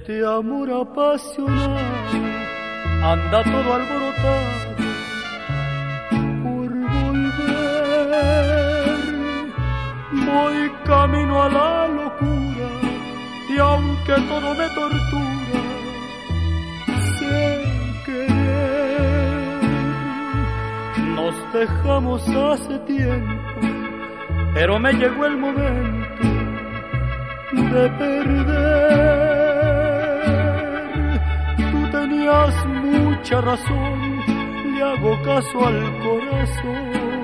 este amor apasionado anda todo alborotado por volver. Voy camino a la locura y aunque todo me tortura, sé querer. Nos dejamos hace tiempo, pero me llegó el momento de perder. Tú tenías mucha razón, le hago caso al corazón.